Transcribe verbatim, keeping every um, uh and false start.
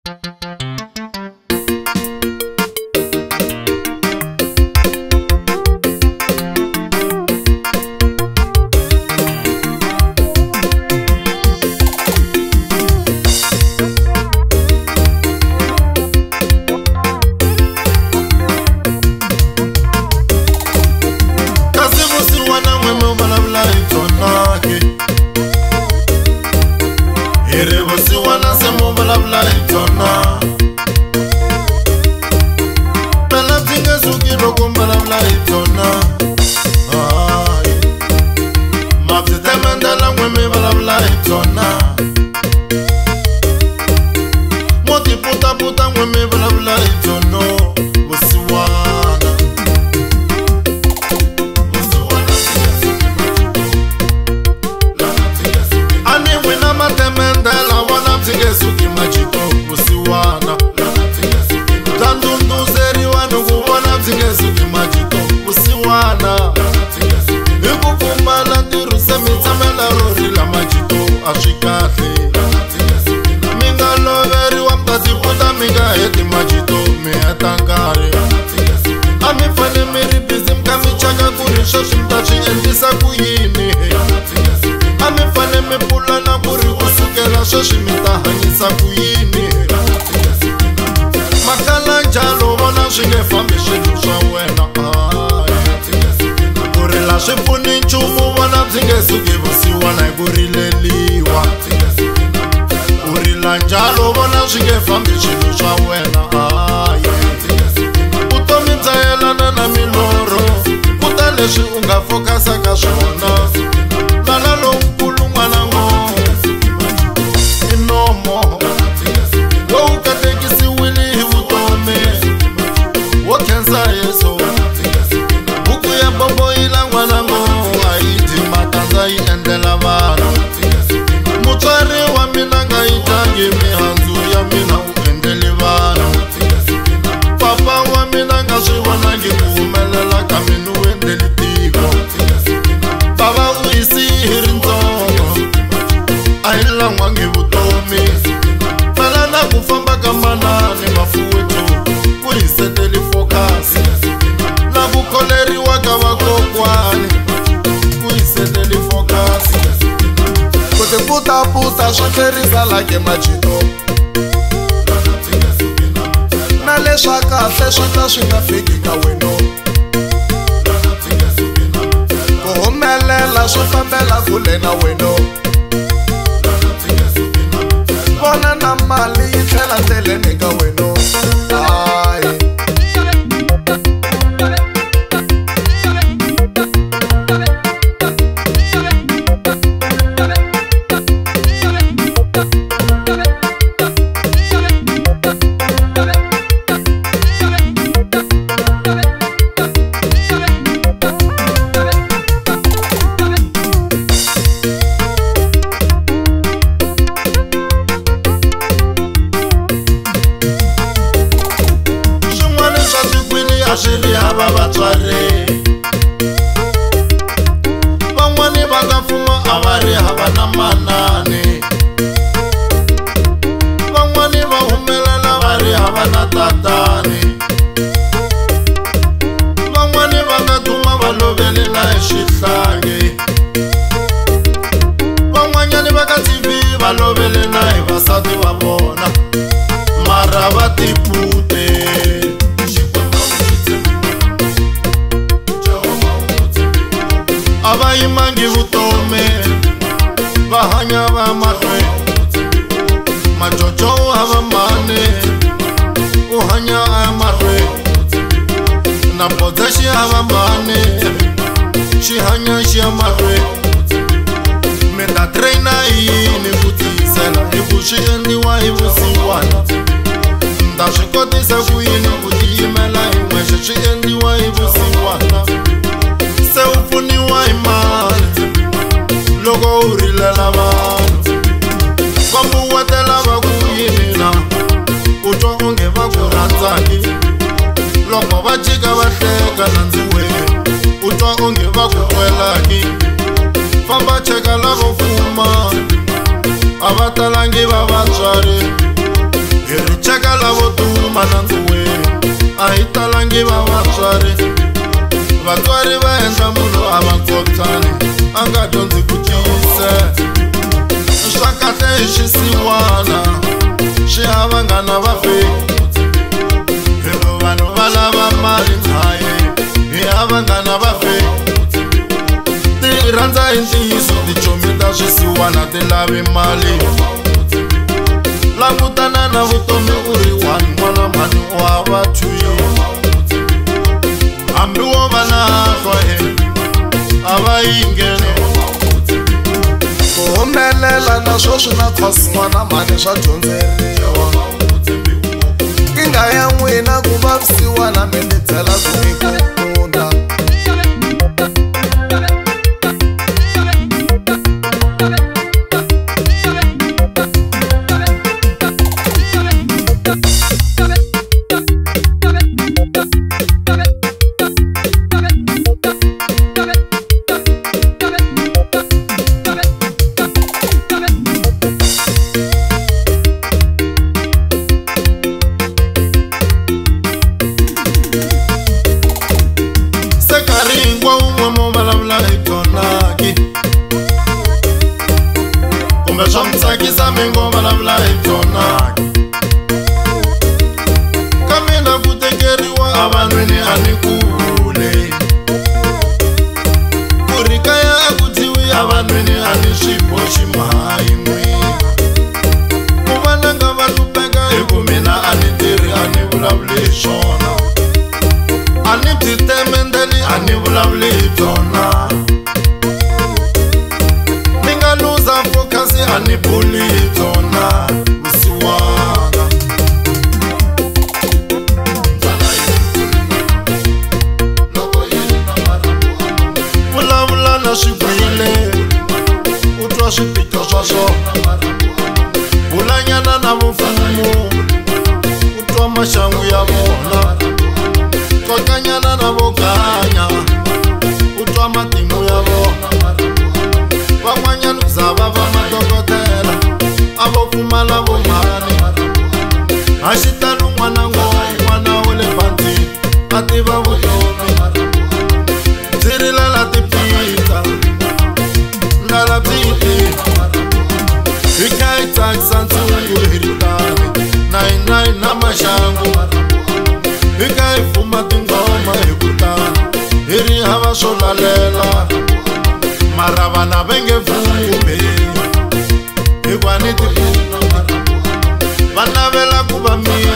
Abatalangi babatswari mananzuwe ahitalangi vavatswari vatswari vaendla munhu avatsotani anga dyondzi ku tiyise swa kahle hi xisiwana xi hava ngana va feki hikuva vanhu va lava mali ntshaye hi hava ngana va feki ti rhandza hi ntiyiso tichomi ta swisiwana ti lavi mali langutana na vutomi u ri one n'wana mani u hava two hambi wo va na hlwa he a va yingene ku humelela na swo swi na cost n'wana mani swa dyondzeriwa kinga ya n'wina ku vavisiwa na mi ni byela ku mi kukunda kumbe swa mitsakisa mingoma lavula hi byona ka mina ku tekeriwa avanwini a ni kule ku ri kaya a ku dyiwi avanwini a ni swiboxi mahayin'wi ku vana nga va hlupheka hi ku mina a ni tirhi a ni vulavuli hi swona a ni byi temendeli a ni vulavuli hi byona ani boli tona usiwana vulavula na swibwile u twa swiphiqo swa swona vulanyana na vufumo u twa maxangu ya vona kokanyana na voganya u twa matimu ya vona van'wanyana ku zava va madokodela a vo pfumala vomani a xitalo n'wana n'wana wa le bandini a tiva vutomi byi rilela tipita ndala byi hi kha hi tsakisa ntsungu hi ri tani nine nine na maxangu hi kha hi fuma tingoma hi ku tani hi ri hava swo lalela mara vana venge vume hikwani ti va navela ku va mi